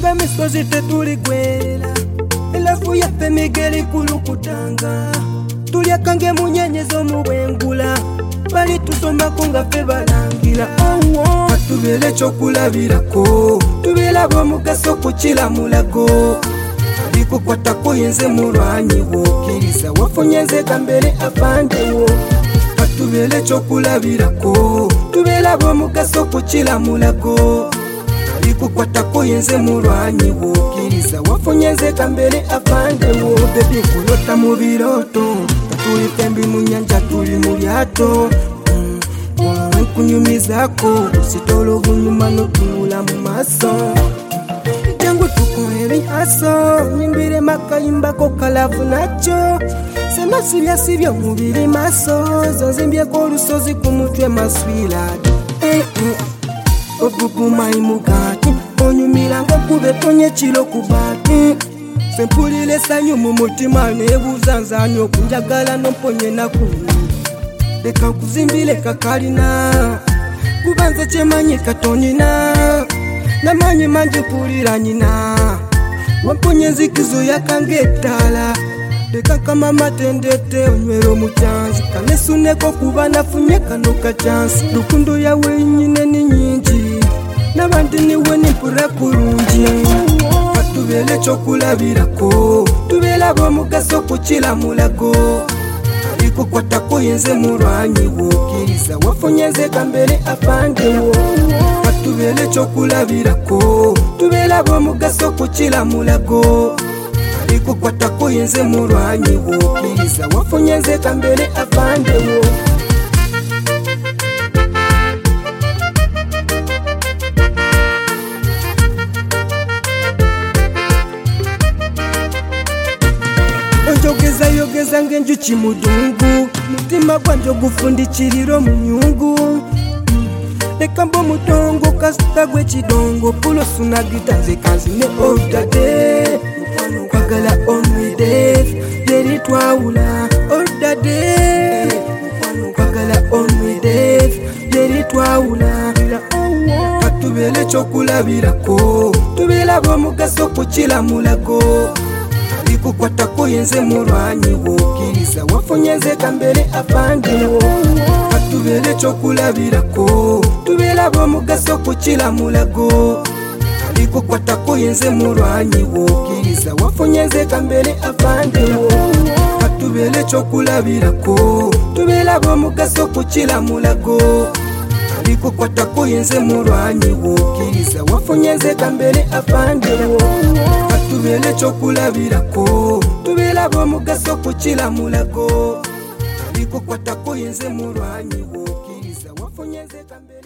tuva misozi tetuligwera elafu yaffe migeri kulukutanga tulyakange munyenyezo mu bwengula bali tusomako nga ffe balangira katubeere ekyokulabirako tubeera b'omugaso kukira mulago alikukwatako yenze mulwanyi wokkiriza wafunye nze kambere afandewo katubeere ekyokulabirako tubeera b'omugaso kukira mulago alikukwatako yenze mulwanyi wokkiriza wafunye nze kambere afandewo bebi kulota mu birooto tuli fembi mu nyanja tuli mu lyato kunyumizako usitolo bunyuma notunula mu maaso jangu tukole ebihaso nyimbire makayimbako kalavu nakyo sena sibya mubiri maso zonzimbyeko olusozi ku mutwe maswiradi obugumayi mugati onyumiranga kube tonye kiro ku bati sempulira essanyu mu mutima nebuuza nzaani okunjagala nomponye nakulu leka nkuzimbire kakalina kuba nze kyemanyi katonina namanyi mangi mpulira nyina wamponye enzikizo yakange ettaala leka kamama tendete onywera omukyanzi kanesuneko kuba nafunye kano kacyansi lukundo yawe nyine ni nyingi nabandi niwe nimpura kurungi katubeere ekyokulabirako tubeera b'omugaso kukira mulago alikukwatako yenze mulwanyi wokkiriza wafunye nze kambere afandewo katubeere ekyokulabirako tubeera b'omugaso kukira mulago alikukwatako yenze mulwanyi wokkiriza wafunye nze kambere afandewo yogeza ng'enjuki mudungu mutima gwanje ogufundikirira mu nyungu leka mba omutongo kasita gw'ekidongo pulosuna gitanze kanzine oludade kwagala onwide yeri twawula oludade kwagala onwide yeri twawula katubeere ekyokulabirako tubeera b'omugaso kukira mulago alikukwatako yenze mulwanyi wokkiriza wafunye nze kambere afandewo katubeere ekyokulabirako tubeera b'omugaso kukira mulago alikukwatako yenze mulwanyi wokkiriza wafunye nze kambere afandewo katubeere ekyokulabirako tubeera b'omugaso kukira mulago alikukwatako yenze mulwanyi wokkiriza wafunye nze kambere afandewo katubeere ekyokulabirako tubeera b'omugaso kukira mulago alikukwatako yenze mulwanyi wokkiriza wafunye nze kambere